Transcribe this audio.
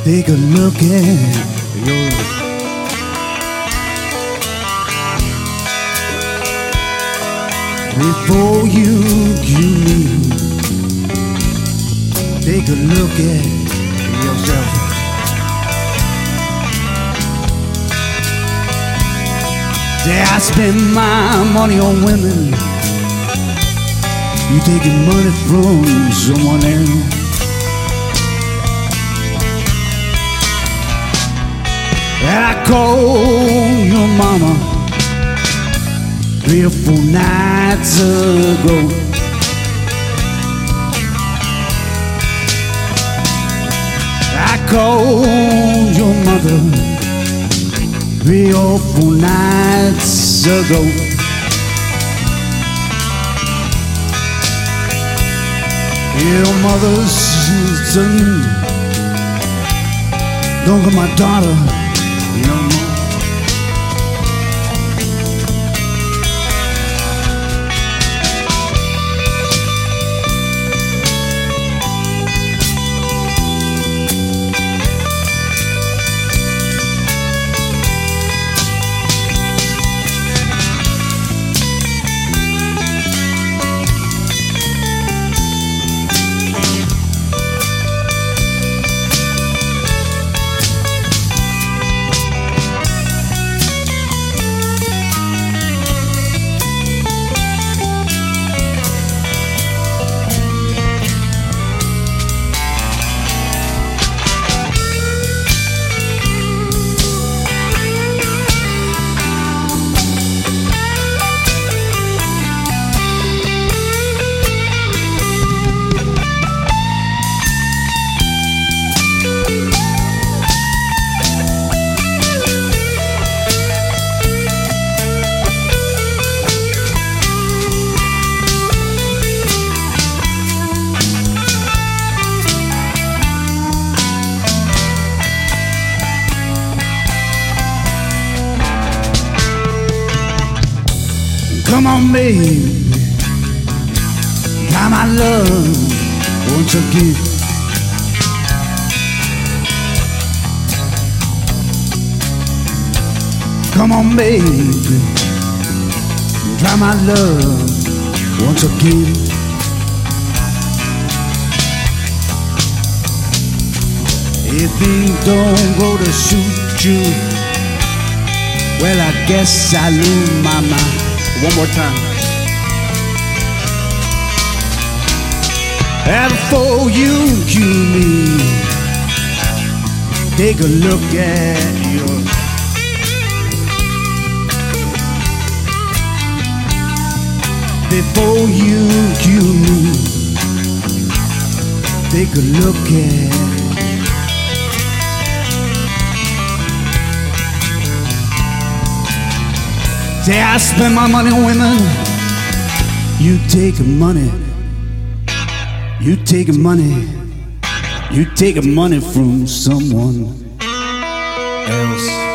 Take a look at your before you leave. Take a look at yourself. Say I spend my money on women. You taking money from someone else. And I called your mama 3 or 4 nights ago. I called your mother 3 or 4 nights ago. Your mother's son, don't get my daughter no more. Come on, baby, got my love once again. Come on, baby, try my love once again. If things don't go to suit you, well, I guess I lose my mind. One more time. And before you kill me, take a look at your before you kill me, take a look at say I spend my money on women. You take money. You take money. You take money from someone else.